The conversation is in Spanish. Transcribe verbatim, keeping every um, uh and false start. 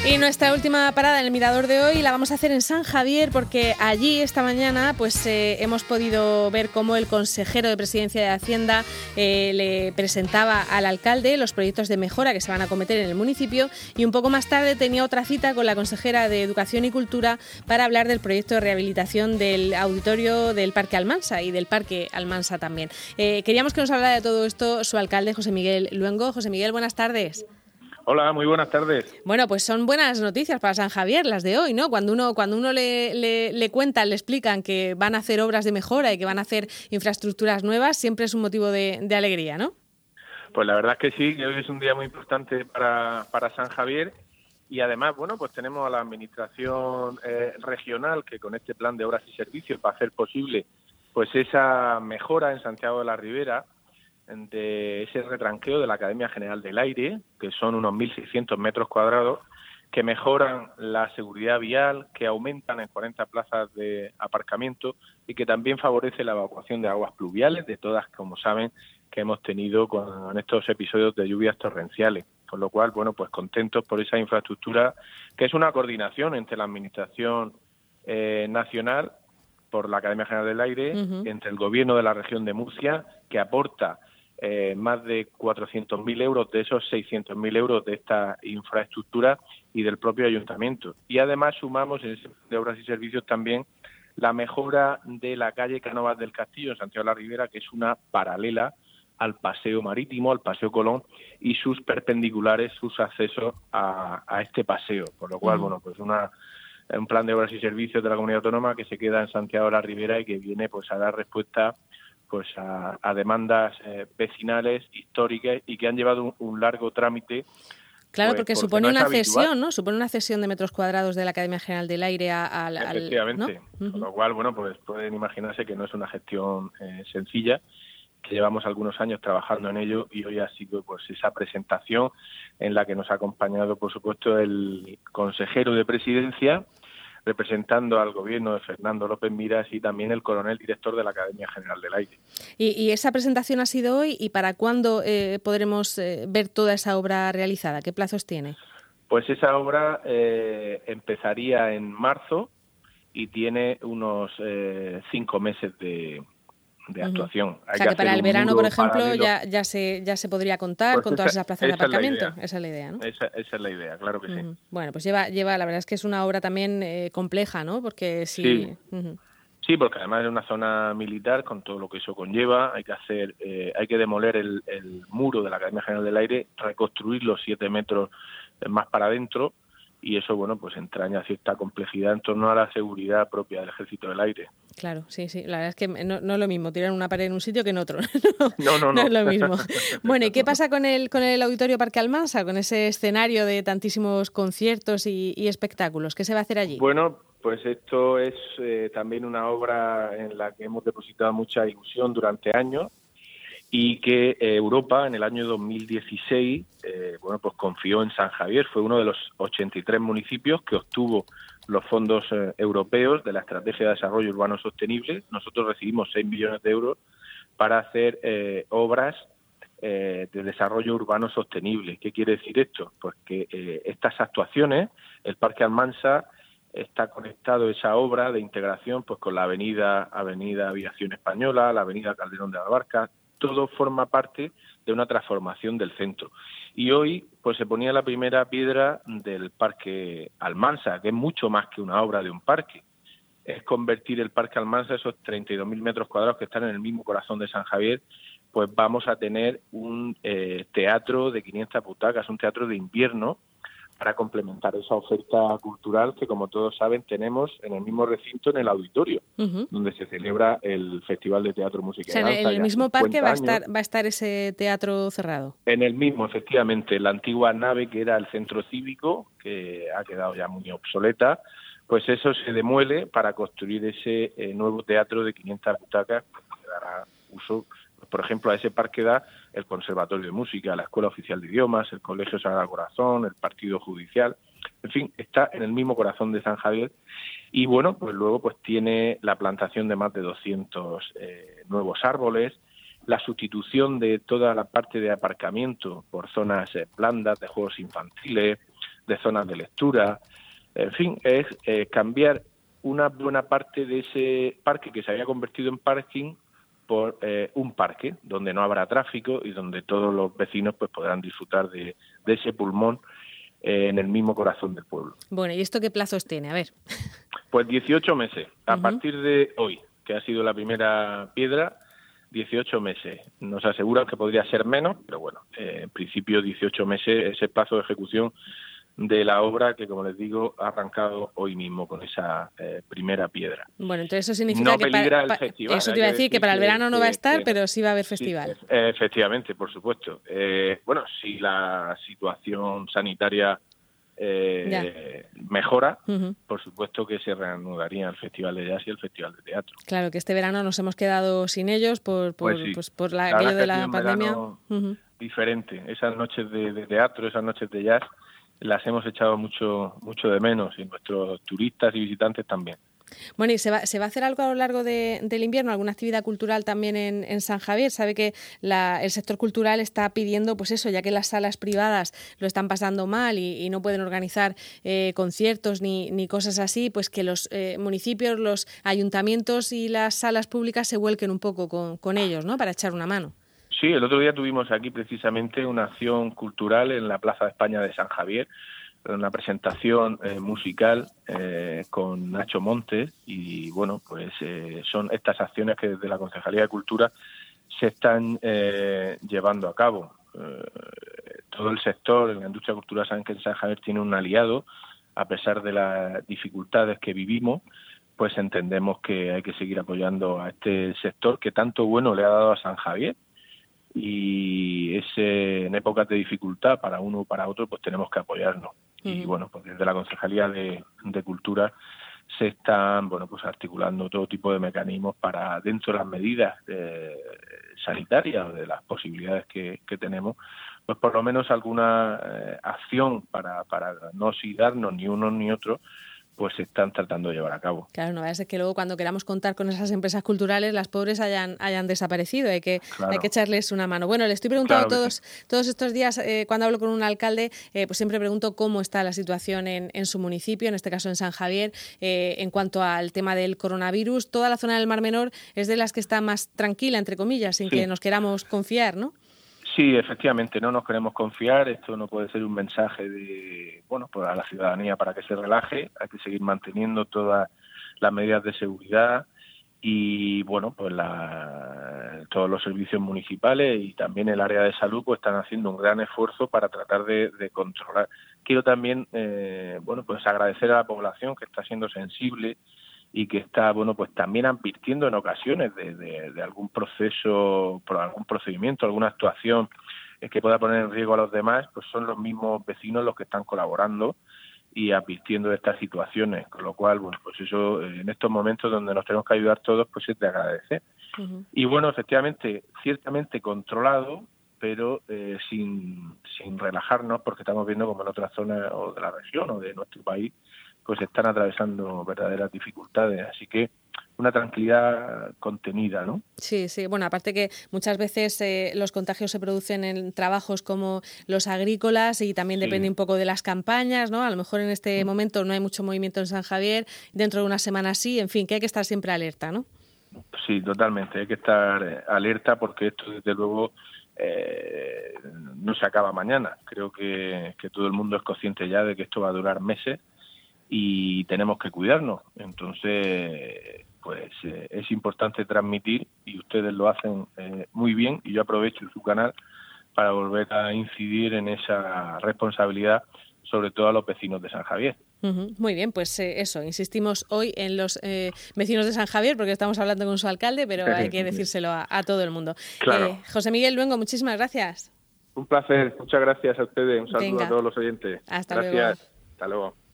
Y nuestra última parada en el Mirador de hoy la vamos a hacer en San Javier, porque allí esta mañana pues eh, hemos podido ver cómo el consejero de Presidencia de Hacienda eh, le presentaba al alcalde los proyectos de mejora que se van a acometer en el municipio, y un poco más tarde tenía otra cita con la consejera de Educación y Cultura para hablar del proyecto de rehabilitación del auditorio del Parque Almansa y del Parque Almansa también. Eh, queríamos que nos hablara de todo esto su alcalde, José Miguel Luengo. José Miguel, buenas tardes. Hola, muy buenas tardes. Bueno, pues son buenas noticias para San Javier las de hoy, ¿no? Cuando uno cuando uno le, le, le cuentan, le explican que van a hacer obras de mejora y que van a hacer infraestructuras nuevas, siempre es un motivo de, de alegría, ¿no? Pues la verdad es que sí, que hoy es un día muy importante para, para San Javier, y además, bueno, pues tenemos a la administración eh, regional que con este plan de obras y servicios va a hacer posible pues esa mejora en Santiago de la Ribera, de ese retranqueo de la Academia General del Aire, que son unos mil seiscientos metros cuadrados, que mejoran la seguridad vial, que aumentan en cuarenta plazas de aparcamiento y que también favorece la evacuación de aguas pluviales, de todas, como saben, que hemos tenido con estos episodios de lluvias torrenciales. Con lo cual, bueno, pues contentos por esa infraestructura, que es una coordinación entre la Administración eh, Nacional, por la Academia General del Aire, uh-huh. entre el Gobierno de la región de Murcia, que aporta Eh, más de cuatrocientos mil euros de esos seiscientos mil euros de esta infraestructura, y del propio ayuntamiento. Y además sumamos en ese de obras y servicios también la mejora de la calle Cánovas del Castillo en Santiago de la Ribera, que es una paralela al paseo marítimo, al paseo Colón, y sus perpendiculares, sus accesos a, a este paseo. Por lo cual, mm. bueno, pues una un plan de obras y servicios de la comunidad autónoma que se queda en Santiago de la Ribera y que viene pues a dar respuesta pues a, a demandas eh, vecinales, históricas, y que han llevado un, un largo trámite. Claro, pues, porque, porque supone no una habitual. cesión, ¿no? Supone una cesión de metros cuadrados de la Academia General del Aire al... al Efectivamente, ¿no? Uh-huh. Con lo cual, bueno, pues pueden imaginarse que no es una gestión eh, sencilla, que llevamos algunos años trabajando en ello, y hoy ha sido pues esa presentación en la que nos ha acompañado, por supuesto, el consejero de Presidencia, representando al gobierno de Fernando López Miras, y también el coronel director de la Academia General del Aire. ¿Y, y esa presentación ha sido hoy? ¿Y para cuándo eh, podremos eh, ver toda esa obra realizada? ¿Qué plazos tiene? Pues esa obra eh, empezaría en marzo y tiene unos eh, cinco meses de, de actuación. Uh-huh. Hay o sea, que, que para el verano, por ejemplo, ya, ya, se, ya se podría contar pues con esa, todas esas plazas de aparcamiento. Es esa es la idea, ¿no? Esa, esa es la idea, claro que uh-huh. sí. Bueno, pues lleva, lleva, la verdad es que es una obra también eh, compleja, ¿no? Porque si... Sí. Uh-huh. Sí, porque además es una zona militar con todo lo que eso conlleva. Hay que hacer, eh, hay que demoler el, el muro de la Academia General del Aire, reconstruir los siete metros más para adentro, y eso, bueno, pues entraña cierta complejidad en torno a la seguridad propia del Ejército del Aire. Claro, sí, sí. La verdad es que no, no es lo mismo tirar una pared en un sitio que en otro. no, no, no. No es lo mismo. Bueno, ¿y qué pasa con el con el Auditorio Parque Almansa, con ese escenario de tantísimos conciertos y, y espectáculos? ¿Qué se va a hacer allí? Bueno, pues esto es eh, también una obra en la que hemos depositado mucha ilusión durante años, y que eh, Europa en el año dos mil dieciséis eh, bueno, pues confió en San Javier. Fue uno de los ochenta y tres municipios que obtuvo los fondos eh, europeos de la Estrategia de Desarrollo Urbano Sostenible. Nosotros recibimos seis millones de euros para hacer eh, obras eh, de desarrollo urbano sostenible. ¿Qué quiere decir esto? Pues que eh, estas actuaciones, el Parque Almansa está conectado, esa obra de integración, pues con la avenida Avenida Aviación Española, la avenida Calderón de la Barca. Todo forma parte de una transformación del centro. Y hoy pues se ponía la primera piedra del Parque Almansa, que es mucho más que una obra de un parque. Es convertir el Parque Almansa, esos treinta y dos mil metros cuadrados que están en el mismo corazón de San Javier, pues vamos a tener un eh, teatro de quinientas butacas, un teatro de invierno, para complementar esa oferta cultural que, como todos saben, tenemos en el mismo recinto, en el auditorio, uh-huh. donde se celebra el Festival de Teatro, Música y Danza. O sea, en el mismo parque va a estar va a estar ese teatro cerrado. En el mismo, efectivamente. La antigua nave, que era el centro cívico, que ha quedado ya muy obsoleta, pues eso se demuele para construir ese eh, nuevo teatro de quinientas butacas, que dará uso, por ejemplo, a ese parque da el Conservatorio de Música, la Escuela Oficial de Idiomas, el Colegio Sagrado Corazón, el Partido Judicial. En fin, está en el mismo corazón de San Javier. Y bueno, pues luego pues tiene la plantación de más de doscientos eh, nuevos árboles, la sustitución de toda la parte de aparcamiento por zonas eh, blandas, de juegos infantiles, de zonas de lectura. En fin, es eh, cambiar una buena parte de ese parque que se había convertido en parking por eh, un parque donde no habrá tráfico y donde todos los vecinos pues podrán disfrutar de, de ese pulmón eh, en el mismo corazón del pueblo. Bueno, ¿y esto qué plazos tiene? A ver. Pues dieciocho meses, a uh-huh. partir de hoy, que ha sido la primera piedra, dieciocho meses. Nos aseguran que podría ser menos, pero bueno, eh, en principio dieciocho meses es el plazo de ejecución de la obra que, como les digo, ha arrancado hoy mismo con esa eh, primera piedra. Bueno, entonces eso significa no que peligra para, el festival. Eso te iba a decir, que, que para el verano no que, va a estar, que, pero sí va a haber festival. Sí, efectivamente, por supuesto. Eh, bueno, si la situación sanitaria eh, mejora, uh-huh. por supuesto que se reanudaría el Festival de Jazz y el Festival de Teatro. Claro, que este verano nos hemos quedado sin ellos por, por, pues sí. pues por la, la aquello de la pandemia. Uh-huh. Diferente. Esas noches de, de teatro, esas noches de jazz, las hemos echado mucho mucho de menos, y nuestros turistas y visitantes también. Bueno, ¿y se va, se va a hacer algo a lo largo de, del invierno? ¿Alguna actividad cultural también en, en San Javier? Sabe que la, el sector cultural está pidiendo, pues eso, ya que las salas privadas lo están pasando mal y, y no pueden organizar eh, conciertos ni, ni cosas así, pues que los eh, municipios, los ayuntamientos y las salas públicas se vuelquen un poco con, con ellos, ¿no?, para echar una mano. Sí, el otro día tuvimos aquí precisamente una acción cultural en la Plaza de España de San Javier, una presentación eh, musical eh, con Nacho Montes, y bueno, pues eh, son estas acciones que desde la Concejalía de Cultura se están eh, llevando a cabo. Eh, todo el sector en la industria cultural saben que en San Javier tiene un aliado, a pesar de las dificultades que vivimos, pues entendemos que hay que seguir apoyando a este sector que tanto bueno le ha dado a San Javier. Y ese, en épocas de dificultad para uno o para otro, pues tenemos que apoyarnos. Uh-huh. Y bueno, pues desde la Concejalía de, de Cultura se están, bueno, pues articulando todo tipo de mecanismos para, dentro de las medidas eh, sanitarias o de las posibilidades que, que tenemos, pues por lo menos alguna eh, acción para, para no oxidarnos ni uno ni otro, pues se están tratando de llevar a cabo. Claro, no es que luego cuando queramos contar con esas empresas culturales, las pobres hayan hayan desaparecido, hay que claro. hay que echarles una mano. Bueno, le estoy preguntando claro todos sí. todos estos días, eh, cuando hablo con un alcalde, eh, pues siempre pregunto cómo está la situación en, en su municipio, en este caso en San Javier, eh, en cuanto al tema del coronavirus. Toda la zona del Mar Menor es de las que está más tranquila, entre comillas, sin sí. que nos queramos confiar, ¿no? Sí, efectivamente, no nos queremos confiar. Esto no puede ser un mensaje de, bueno, para la ciudadanía para que se relaje. Hay que seguir manteniendo todas las medidas de seguridad y, bueno, pues la, todos los servicios municipales y también el área de salud pues están haciendo un gran esfuerzo para tratar de, de controlar. Quiero también, eh, bueno, pues agradecer a la población que está siendo sensible y que está, bueno, pues también advirtiendo en ocasiones de, de, de algún proceso, por algún procedimiento, alguna actuación que pueda poner en riesgo a los demás, pues son los mismos vecinos los que están colaborando y advirtiendo de estas situaciones, con lo cual, bueno, pues eso, en estos momentos donde nos tenemos que ayudar todos, pues es de agradecer. Uh-huh. Y bueno, efectivamente, ciertamente controlado, pero eh, sin, sin relajarnos, porque estamos viendo como en otras zonas o de la región o de nuestro país, pues están atravesando verdaderas dificultades, así que una tranquilidad contenida, ¿no? Sí, sí, bueno, aparte que muchas veces eh, los contagios se producen en trabajos como los agrícolas y también sí. depende un poco de las campañas, ¿no? A lo mejor en este sí. momento no hay mucho movimiento en San Javier, dentro de una semana sí, en fin, que hay que estar siempre alerta, ¿no? Sí, totalmente, hay que estar alerta porque esto desde luego eh, no se acaba mañana. Creo que, que todo el mundo es consciente ya de que esto va a durar meses y tenemos que cuidarnos. Entonces, pues eh, es importante transmitir, y ustedes lo hacen eh, muy bien, y yo aprovecho su canal para volver a incidir en esa responsabilidad, sobre todo a los vecinos de San Javier. Uh-huh. Muy bien, pues eh, eso, insistimos hoy en los eh, vecinos de San Javier, porque estamos hablando con su alcalde, pero hay que decírselo a, a todo el mundo. Claro. Eh, José Miguel Luengo, muchísimas gracias. Un placer, muchas gracias a ustedes, un saludo Venga. a todos los oyentes. Hasta gracias. luego. Hasta luego.